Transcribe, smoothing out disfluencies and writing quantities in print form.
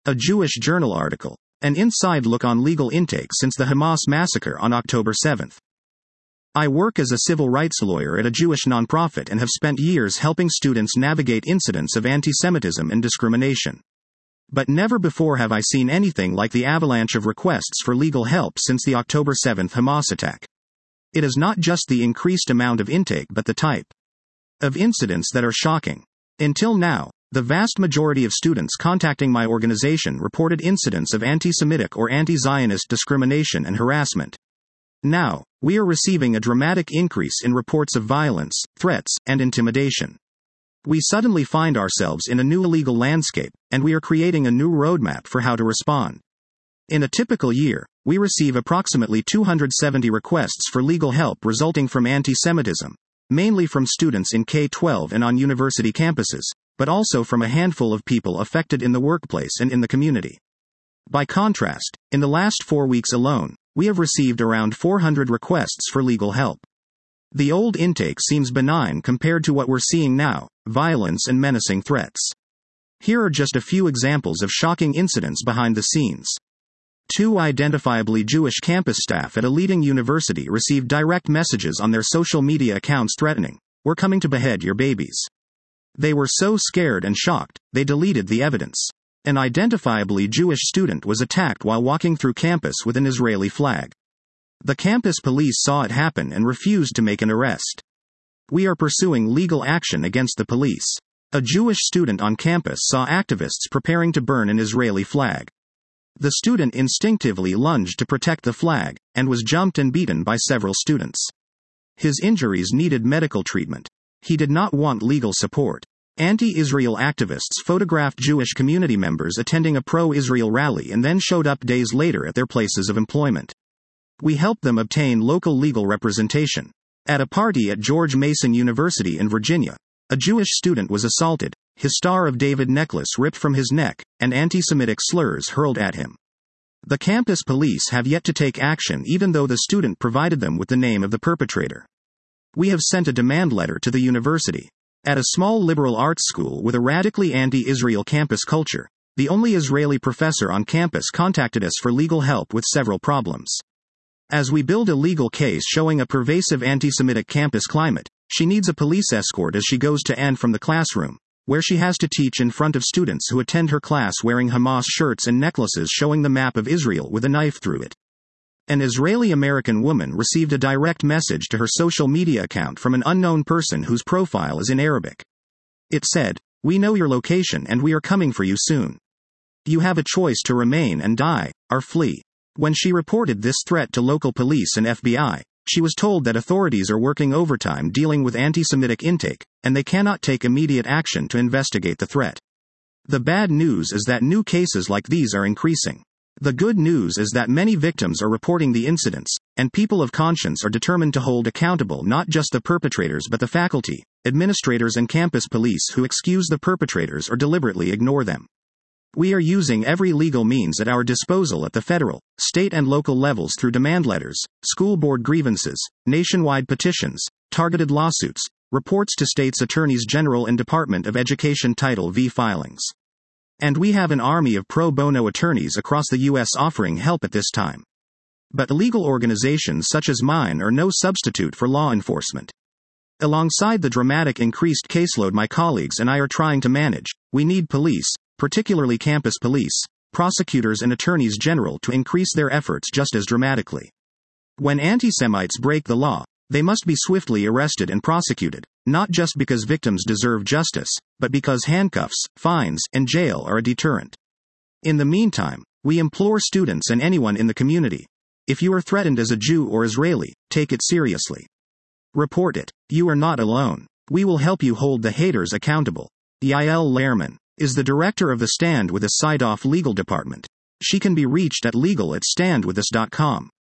A Jewish Journal article. An inside look on legal intake since the Hamas massacre on October 7. I work as a civil rights lawyer at a Jewish nonprofit and have spent years helping students navigate incidents of anti-Semitism and discrimination. But never before have I seen anything like the avalanche of requests for legal help since the October 7 Hamas attack. It is not just the increased amount of intake but the type of incidents that are shocking. Until now, the vast majority of students contacting my organization reported incidents of anti-Semitic or anti-Zionist discrimination and harassment. Now, we are receiving a dramatic increase in reports of violence, threats, and intimidation. We suddenly find ourselves in a new legal landscape, and we are creating a new roadmap for how to respond. In a typical year, we receive approximately 270 requests for legal help resulting from anti-Semitism, mainly from students in K-12 and on university campuses, but also from a handful of people affected in the workplace and in the community. By contrast, in the last 4 weeks alone, we have received around 400 requests for legal help. The old intake seems benign compared to what we're seeing now, violence and menacing threats. Here are just a few examples of shocking incidents behind the scenes. 2 identifiably Jewish campus staff at a leading university received direct messages on their social media accounts threatening, "We're coming to behead your babies." They were so scared and shocked, they deleted the evidence. An identifiably Jewish student was attacked while walking through campus with an Israeli flag. The campus police saw it happen and refused to make an arrest. We are pursuing legal action against the police. A Jewish student on campus saw activists preparing to burn an Israeli flag. The student instinctively lunged to protect the flag, and was jumped and beaten by several students. His injuries needed medical treatment. He did not want legal support. Anti-Israel activists photographed Jewish community members attending a pro-Israel rally and then showed up days later at their places of employment. We helped them obtain local legal representation. At a party at George Mason University in Virginia, a Jewish student was assaulted, his Star of David necklace ripped from his neck, and anti-Semitic slurs hurled at him. The campus police have yet to take action even though the student provided them with the name of the perpetrator. We have sent a demand letter to the university. At a small liberal arts school with a radically anti-Israel campus culture, the only Israeli professor on campus contacted us for legal help with several problems. As we build a legal case showing a pervasive anti-Semitic campus climate, she needs a police escort as she goes to and from the classroom, where she has to teach in front of students who attend her class wearing Hamas shirts and necklaces showing the map of Israel with a knife through it. An Israeli-American woman received a direct message to her social media account from an unknown person whose profile is in Arabic. It said, "We know your location and we are coming for you soon. You have a choice to remain and die, or flee." When she reported this threat to local police and FBI, she was told that authorities are working overtime dealing with anti-Semitic intake, and they cannot take immediate action to investigate the threat. The bad news is that new cases like these are increasing. The good news is that many victims are reporting the incidents, and people of conscience are determined to hold accountable not just the perpetrators but the faculty, administrators and campus police who excuse the perpetrators or deliberately ignore them. We are using every legal means at our disposal at the federal, state and local levels through demand letters, school board grievances, nationwide petitions, targeted lawsuits, reports to states' attorneys general and Department of Education Title V filings. And we have an army of pro bono attorneys across the U.S. offering help at this time. But legal organizations such as mine are no substitute for law enforcement. Alongside the dramatic increased caseload my colleagues and I are trying to manage, we need police, particularly campus police, prosecutors and attorneys general to increase their efforts just as dramatically. When anti-Semites break the law, they must be swiftly arrested and prosecuted, not just because victims deserve justice, but because handcuffs, fines, and jail are a deterrent. In the meantime, we implore students and anyone in the community, if you are threatened as a Jew or Israeli, take it seriously. Report it. You are not alone. We will help you hold the haters accountable. Yael Lehrman is the director of the Stand With Us Side Off Legal Department. She can be reached at legal@standwithus.com.